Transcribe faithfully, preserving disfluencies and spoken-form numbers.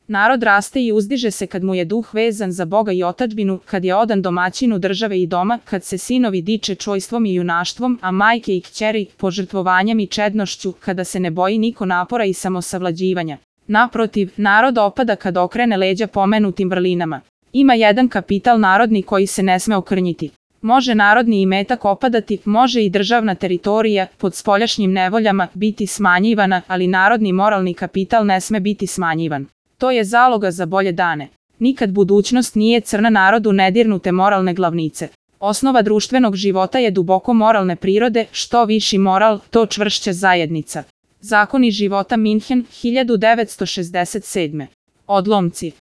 Narod raste i uzdiže se kad mu je duh vezan za Boga i otadžbinu, kad je odan domaćinu države i doma, kad se sinovi diče čojstvom i junaštvom, a majke i kćeri požrtvovanjem i čednošću, kada se ne boji niko napora i samosavlađivanja. Naprotiv, narod opada kad okrene leđa pomenutim vrlinama. Ima jedan kapital narodni koji se ne sme okrnjiti. Može narodni imetak opadati, može i državna teritorija pod spoljašnjim nevoljama biti smanjivana, ali narodni moralni kapital ne sme biti smanjivan. To je zaloga za bolje dane. Nikad budućnost nije crna narodu nedirnute moralne glavnice. Osnova društvenog života je duboko moralne prirode, što viši moral, to čvršća zajednica. Zakoni života Minhen, hiljadu devetsto šezdeset sedme. Odlomci.